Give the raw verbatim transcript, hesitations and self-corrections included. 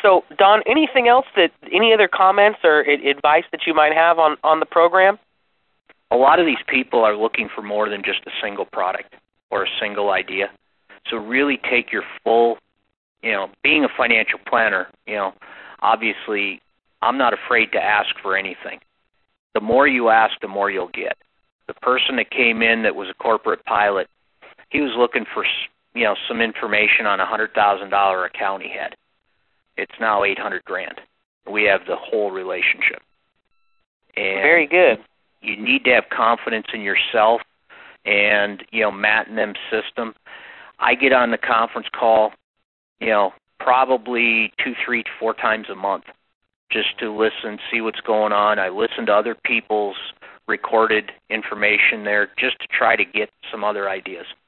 So, Don, anything else that, any other comments or I- advice that you might have on, on the program? A lot of these people are looking for more than just a single product or a single idea. So really take your full, you know, being a financial planner, you know, obviously I'm not afraid to ask for anything. The more you ask, the more you'll get. The person that came in that was a corporate pilot, he was looking for, you know, some information on a one hundred thousand dollars account he had. It's now eight hundred grand. We have the whole relationship. And very good. You need to have confidence in yourself and, you know, Matt and them system. I get on the conference call, you know, probably two, three, four times a month just to listen, see what's going on. I listen to other people's recorded information there just to try to get some other ideas.